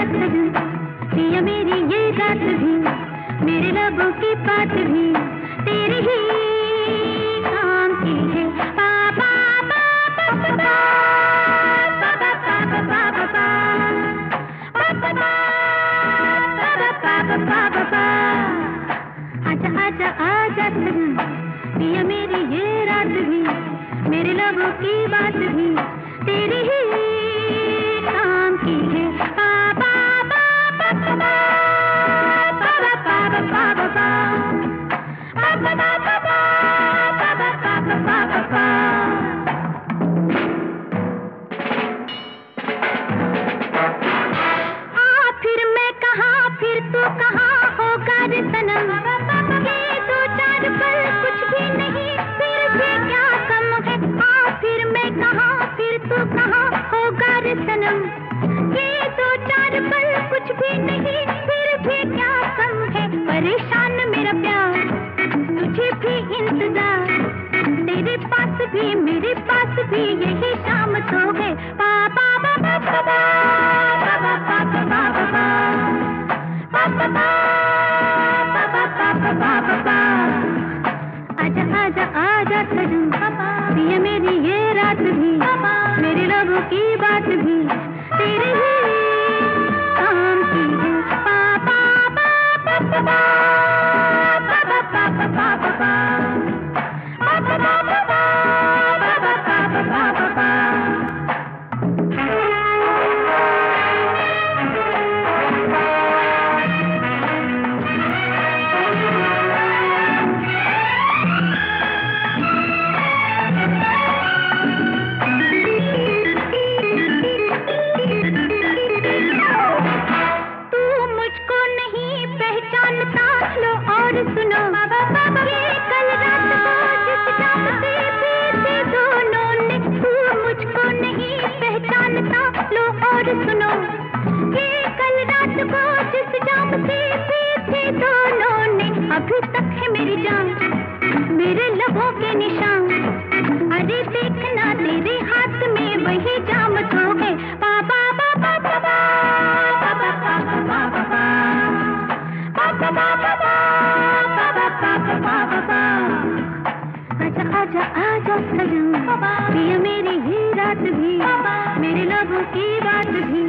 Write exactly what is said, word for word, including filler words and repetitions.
सजन, पिया मेरी ये रात भी, मेरे लबों की बात भी तेरे ही काम की है। पा पा पा पा पा पा पा पा पा पा पा पा पा पा। आजा आजा आजा सजन, पिया मेरी ये रात भी, मेरे लबों की बात भी तेरे ही काम की है। पा पा पा पा पा पा पा पा पा पा पा पा पा पा पा। आ फिर मैं कहाँ, फिर तू कहाँ होगा रे सनम, ये दो चार पल कुछ भी नहीं, फिर भी क्या कम है। आ फिर मैं कहाँ, फिर तू कहाँ होगा रे सनम, ये दो चार पल कुछ भी नहीं, फिर भी क्या कम है। परेशान मेरा प्यार, तुझे भी इंतजार, तेरे पास भी मेरे पास भी यही शाम तो है। पा पा पा पा पा पा पा पा पा पा पा पा पा पा पा पा। आजा आजा आजा सजन, पिया मेरी ये रात भी, मेरे लबों की बात भी तेरे ही काम की है। पा पा पा पा पा पा पा पा पा पा पा पा। लो और सुनो, ये कल रात को जिस जाम से पीते दोनों ने, तू मुझको नहीं पहचानता। लो और सुनो, ये कल रात को जिस जाम से पीते दोनों ने, अभी तक है मेरी जान मेरे लबों के निशान। अरे देखना तेरे हाथ में वही जाम तो है। पा पा पा पा पा पा पा पा पा पा पा। आजा आजा आजा सजन, पिया मेरी ये रात भी, मेरे लबों की बात भी